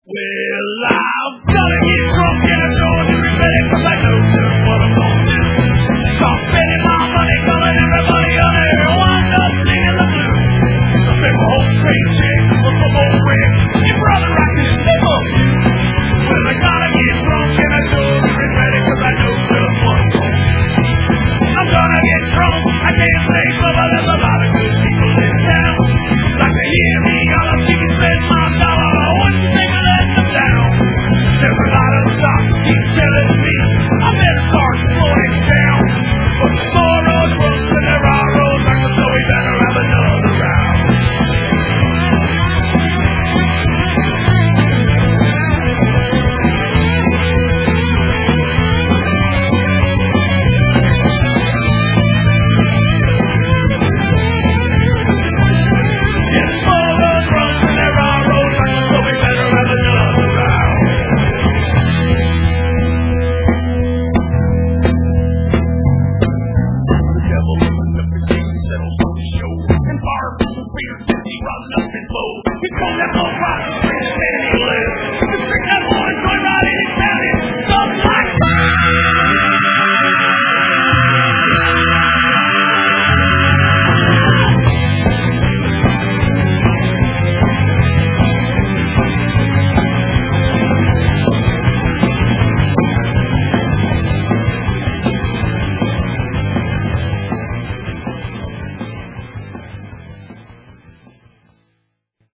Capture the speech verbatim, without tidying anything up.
Well, I'm gonna get drunk and I'm going to regret it, 'cause I know just what I'm gonna do. Stop spending my money, calling everybody on air, wind up singing the blues. I spent my whole paycheck for some old rent, your brother I could live up. Well, I gotta get drunk and I'm going to regret it, 'cause I know just what I'm gonna do. I'm gonna get drunk, I can't say so, but there's a lot of good people in town. Like to hear me, all I'm thinking spend my dollar, I wouldn't think of letting them down. There's a lot of stock keep telling me I better start slowing down. But the more roads runs and there are roads, I can know we better have another round. Beer, fifty, run up and blow. We call that